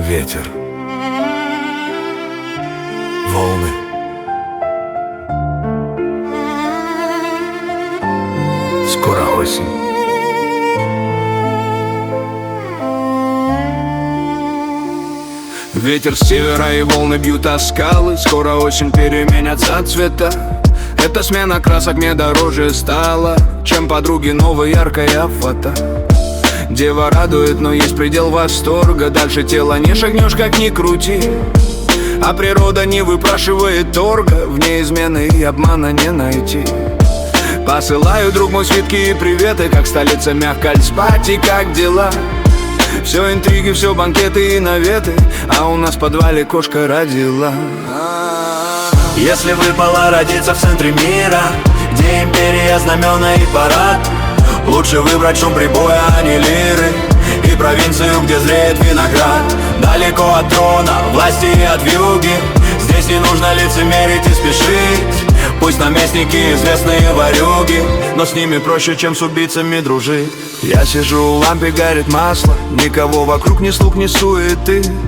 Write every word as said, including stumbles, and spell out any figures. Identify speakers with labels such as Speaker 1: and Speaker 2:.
Speaker 1: Ветер, волны, скоро осень. Ветер с севера и волны бьют о скалы. Скоро осень переменятся цвета. Эта смена красок мне дороже стала, чем подруги новая яркая фото. Дева радует, но есть предел восторга. Дальше тело не шагнешь, как ни крути. А природа не выпрашивает торга. В ней измены и обмана не найти. Посылаю, друг мой, свитки и приветы. Как столица мягко спать и как дела. Все интриги, все банкеты и наветы, а у нас в подвале кошка родила. Если выпало родиться в центре мира, где империя, знамена и парад, лучше выбрать шум прибоя, а не лиры, и провинцию, где зреет виноград. Далеко от трона, власти и от вьюги. Здесь не нужно лицемерить и спешить. Пусть наместники известные ворюги, но с ними проще, чем с убийцами дружить. Я сижу, в лампе горит масло, никого вокруг, ни слуг, ни суеты.